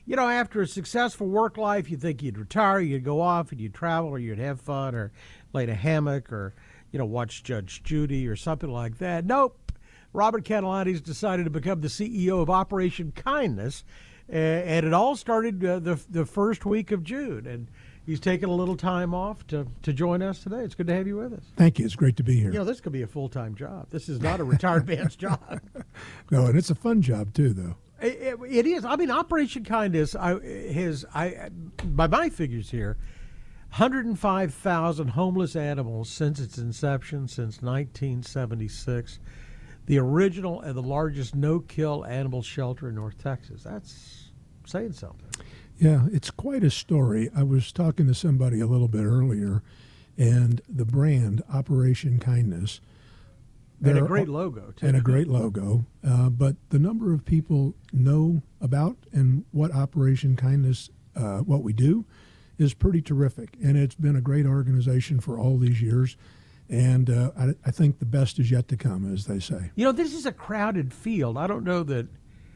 after a successful work life, you think you'd retire, you'd go off and you'd travel or you'd have fun or lay in a hammock or, watch Judge Judy or something like that. Nope. Robert Catalani's decided to become the CEO of Operation Kindness, and it all started the first week of June. And he's taken a little time off to join us today. It's good to have you with us. Thank you. It's great to be here. This could be a full-time job. This is not a retired man's job. No, and it's a fun job, too, though. It is. I mean, Operation Kindness, by my figures here, 105,000 homeless animals since its inception, since 1976. The original and the largest no-kill animal shelter in North Texas. That's saying something. Yeah, it's quite a story. I was talking to somebody a little bit earlier, and the brand, Operation Kindness. And a great logo, too. And a great logo. But the number of people know about and what Operation Kindness, what we do, is pretty terrific. And it's been a great organization for all these years. And I think the best is yet to come, as they say. This is a crowded field. I don't know that,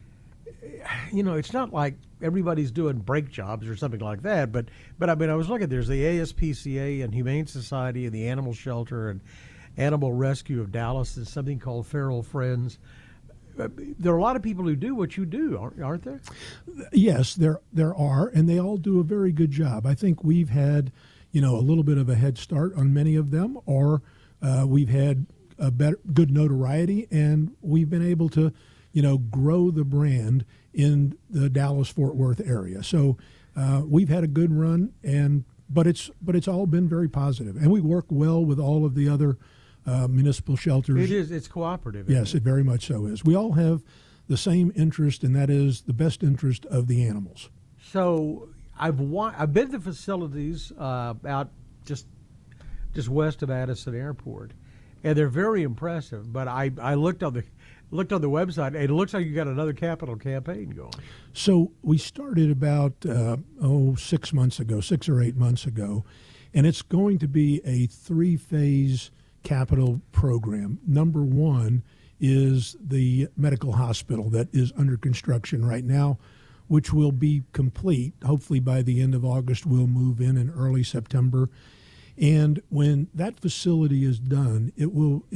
it's not like everybody's doing brake jobs or something like that. But I mean, I was looking, there's the ASPCA and Humane Society and the Animal Shelter and Animal Rescue of Dallas. There's something called Feral Friends. There are a lot of people who do what you do, aren't there? Yes, there are, and they all do a very good job. I think we've had a little bit of a head start on many of them, or we've had a good notoriety, and we've been able to, grow the brand in the Dallas-Fort Worth area. So we've had a good run, but it's all been very positive, and we work well with all of the other municipal shelters. It is. It's cooperative. Yes, it very much so is. We all have the same interest, and that is the best interest of the animals. So I've been to facilities out just west of Addison Airport, and they're very impressive. But I looked on the website, and it looks like you got another capital campaign going. So we started about 6 or 8 months ago, and it's going to be a 3-phase capital program. Number one is the medical hospital that is under construction right now, which will be complete. Hopefully by the end of August, we'll move in early September. And when that facility is done, it will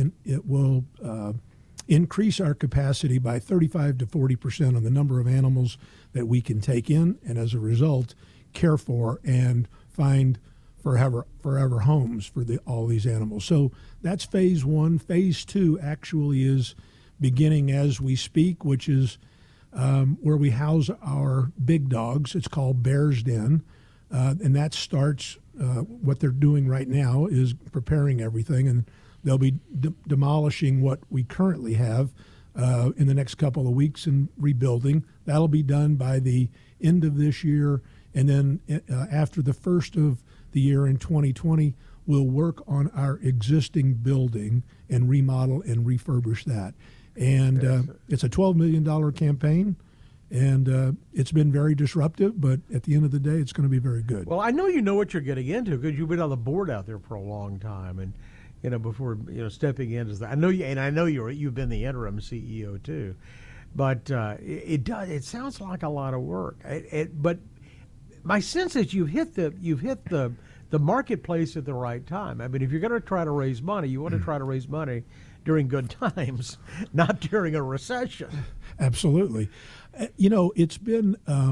increase our capacity by 35 to 40% on the number of animals that we can take in, and as a result, care for and find forever homes for all these animals. So that's phase one. Phase two actually is beginning as we speak, which is where we house our big dogs. It's called Bear's Den, and that starts. What they're doing right now is preparing everything, and they'll be demolishing what we currently have in the next couple of weeks and rebuilding. That'll be done by the end of this year, and then after the first of the year in 2020, we'll work on our existing building and remodel and refurbish that. And it's a $12 million campaign, and it's been very disruptive, but at the end of the day, it's going to be very good. Well, I know you know what you're getting into because you've been on the board out there for a long time, and before stepping in as I know you, and I know you've been the interim CEO too, but it sounds like a lot of work. But my sense is you've hit the marketplace at the right time. I mean, if you're going to try to raise money, you want to try to raise money during good times, not during a recession. Absolutely. It's been,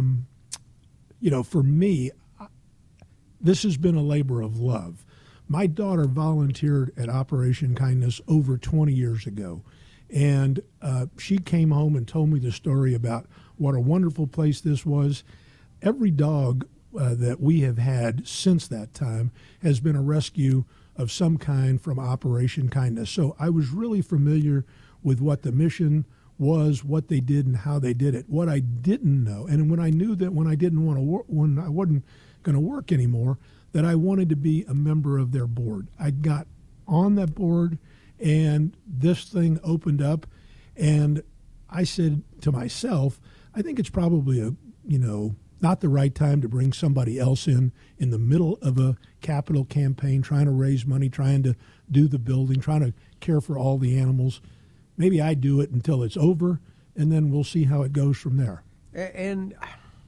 for me, this has been a labor of love. My daughter volunteered at Operation Kindness over 20 years ago, and she came home and told me the story about what a wonderful place this was. Every dog that we have had since that time has been a rescue of some kind from Operation Kindness. So I was really familiar with what the mission was, what they did, and how they did it. What I didn't know, and when I knew that when I wasn't going to work anymore, that I wanted to be a member of their board. I got on that board, and this thing opened up, and I said to myself, I think it's probably not the right time to bring somebody else in the middle of a capital campaign, trying to raise money, trying to do the building, trying to care for all the animals. Maybe I do it until it's over, and then we'll see how it goes from there. And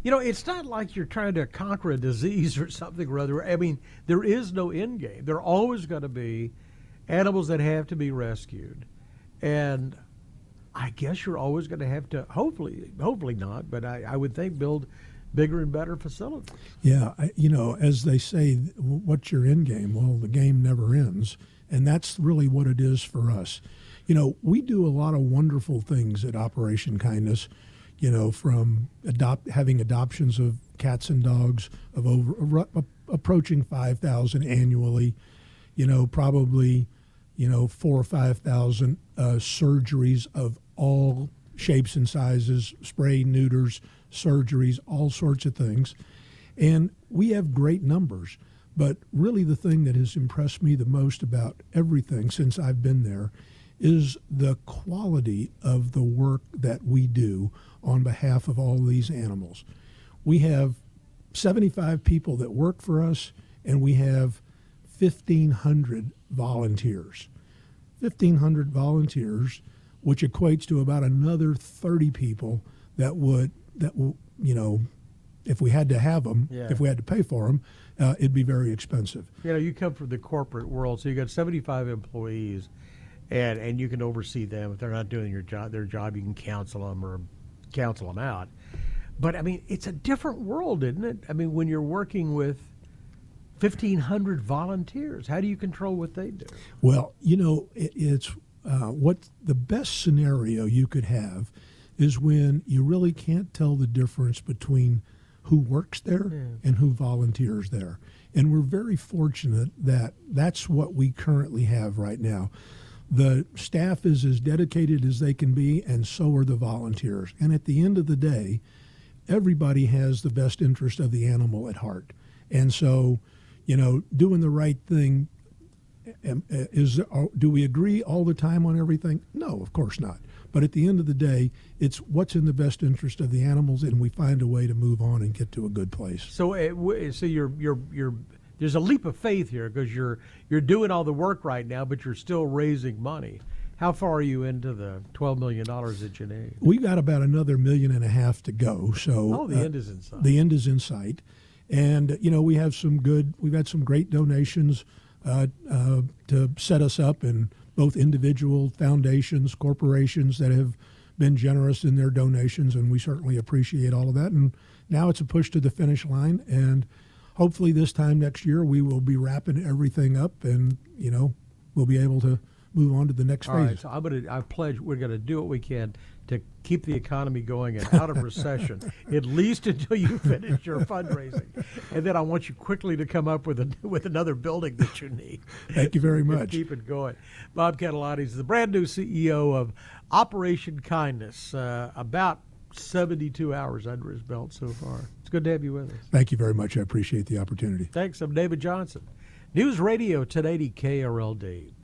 It's not like you're trying to conquer a disease or something or other. I mean, there is no end game. There are always going to be animals that have to be rescued. And I guess you're always going to have to, hopefully not, but I would think build bigger and better facilities. Yeah, as they say, what's your end game? Well, the game never ends. And that's really what it is for us. We do a lot of wonderful things at Operation Kindness, from having adoptions of cats and dogs of approaching 5,000 annually, probably, 4,000 or 5,000 surgeries of all shapes and sizes, spray, neuters, surgeries, all sorts of things. And we have great numbers. But really the thing that has impressed me the most about everything since I've been there is the quality of the work that we do on behalf of all these animals. We have 75 people that work for us, and we have 1,500 volunteers. 1,500 volunteers, which equates to about another 30 people that will, if we had to have them, if we had to pay for them, it'd be very expensive. You come from the corporate world, so you got 75 employees, and you can oversee them. If they're not doing their job, you can counsel them or counsel them out. But I mean, it's a different world, isn't it? I mean, when you're working with 1,500 volunteers, how do you control what they do? Well, it's what the best scenario you could have is when you really can't tell the difference between who works there and who volunteers there. And we're very fortunate that that's what we currently have right now. The staff is as dedicated as they can be, and so are the volunteers. And at the end of the day, everybody has the best interest of the animal at heart. And so, doing the right thing, do we agree all the time on everything? No, of course not. But at the end of the day, it's what's in the best interest of the animals, and we find a way to move on and get to a good place. So, you're there's a leap of faith here because you're doing all the work right now, but you're still raising money. How far are you into the $12 million that you need? We got about another $1.5 million to go. So the end is in sight. The end is in sight, and we've had some great donations to set us up, and both individual foundations, corporations that have been generous in their donations, and we certainly appreciate all of that. And now it's a push to the finish line, and hopefully this time next year we will be wrapping everything up, and we'll be able to move on to the next phase. All right, so I pledge we're going to do what we can to keep the economy going and out of recession, at least until you finish your fundraising. And then I want you quickly to come up with another building that you need. Thank you very much. Keep it going. Bob Catalati is the brand new CEO of Operation Kindness, about 72 hours under his belt so far. It's good to have you with us. Thank you very much. I appreciate the opportunity. Thanks. I'm David Johnson. News Radio 1080 KRLD.